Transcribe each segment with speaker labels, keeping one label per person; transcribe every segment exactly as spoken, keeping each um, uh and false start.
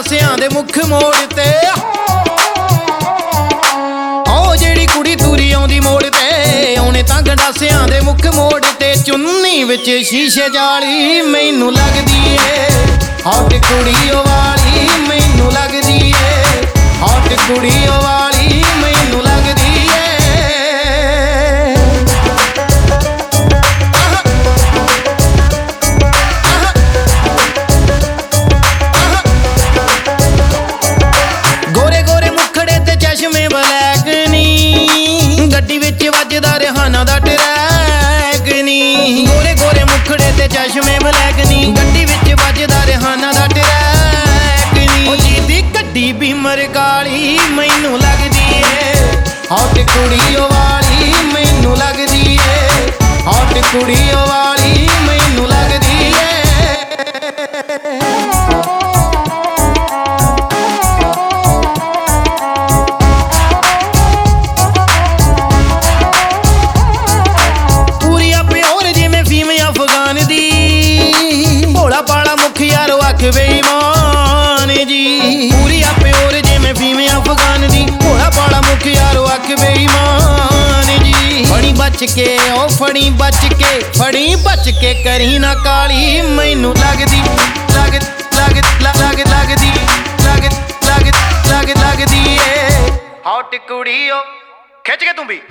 Speaker 1: ਗੰਡਾਸਿਆਂ ਦੇ ਮੁੱਖ ਮੋੜ ਤੇ। ਉਹ ਜਿਹੜੀ ਕੁੜੀ ਤੁਰੀ ਆਉਂਦੀ ਮੋੜ ਤੇ, ਉਹਨੇ ਤਾਂ ਗੰਡਾਸਿਆਂ ਦੇ ਮੁੱਖ ਮੋੜ ਤੇ। ਚੁੰਨੀ ਵਿੱਚ ਸ਼ੀਸ਼ੇ ਜਾਲੀ ਮੈਨੂੰ ਲੱਗਦੀ ਏ ਹੌਟ ਕੁੜੀ ਓ ਵਾਲੀ ਮੈਨੂੰ ਲੱਗਦੀ ਏ ਹੌਟ ਕੁੜੀ ਓ ਵਾਲੀ ਮੈਨੂੰ ਲੱਗਦੀ ਏ। ਚਸ਼ਮੇ ਬਲੈਕ ਨੀ, ਗੱਡੀ ਵਿੱਚ ਵੱਜਦਾ ਰਿਹਾਨਾ ਦਾ ਟਰੈਕ ਨੀ। ਗੋਰੇ ਗੋਰੇ ਮੁਖੜੇ ਤੇ ਚਸ਼ਮੇ ਬਲੈਕ ਨੀ, ਗੱਡੀ ਵਿੱਚ ਵੱਜਦਾ ਰਿਹਾਨਾ ਦਾ ਟਰੈਕ ਨੀ। ਉਹ ਜਿਹਦੀ ਗੱਡੀ ਬੀਮਰ ਕਾਲੀ ਮੈਨੂੰ ਲੱਗਦੀ ਏ ਹੌਟ ਕੁੜੀ ਓ ਵਾਲੀ ਮੈਨੂੰ ਲੱਗਦੀ ਏ ਹੌਟ ਕੁੜੀ ਓ ਵਾਲੀ ਮੈਨੂੰ ਲੱਗਦੀ ਏ। ਪਾਲਾ ਮੁੱਖ ਯਾਰੋ ਅੱਖ ਬੇਈਮਾਨ ਜੀ, ਪੂਰੀ ਆਪੇ ਹੋਰ ਜਿਵੇਂ ਫੀਮੇ ਅਫਗਾਨ ਦੀ। ਭੋਲਾ ਪਾਲਾ ਮੁੱਖ ਯਾਰੋ ਅੱਖ ਬੇਈਮਾਨ ਜੀ। ਫੜੀ ਬਚ ਕੇ ਉਹ ਫੜੀ ਬਚ ਕੇ ਫੜੀ ਬਚ ਕੇ ਕਰੀ ਨਾ ਕਾਲੀ ਮੈਨੂੰ ਲੱਗਦੀ ਲੱਗ ਲੱਗ ਲੱਗ ਲੱਗਦੀ ਲੱਗ ਲੱਗ ਲੱਗ ਲੱਗਦੀ ਏ ਹੌਟ ਕੁੜੀ ਓ। ਖਿੱਚ ਕੇ ਤੂੰ ਵੀ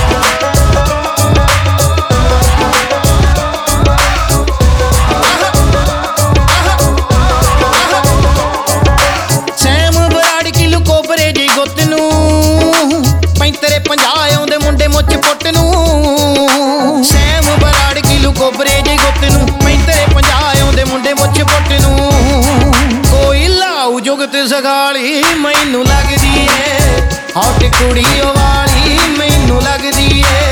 Speaker 1: ਪੈਂਤਰੇ ਪੰਜਾਹ ਆਉਂਦੇ ਮੁੰਡੇ ਮੁੱਚ ਪੁੱਟ ਨੂੰ। ਸੈਮ ਬਰਾੜ ਕਿਲੂ ਕੋਬਰੇ ਜੇ ਗੁੱਤ ਨੂੰ, ਪੈਂਤਰੇ ਪੰਜਾਹ ਆਉਂਦੇ ਮੁੰਡੇ ਮੁੱਚ ਪੁੱਟ ਨੂੰ। ਕੋਈ ਲਾਊ ਜੁਗਤ ਸਗਾਲੀ ਮੈਨੂੰ ਲੱਗਦੀ ਏ ਹੌਟ ਕੁੜੀ ਓ ਵਾਲੀ ਮੈਨੂੰ ਲੱਗਦੀ ਏ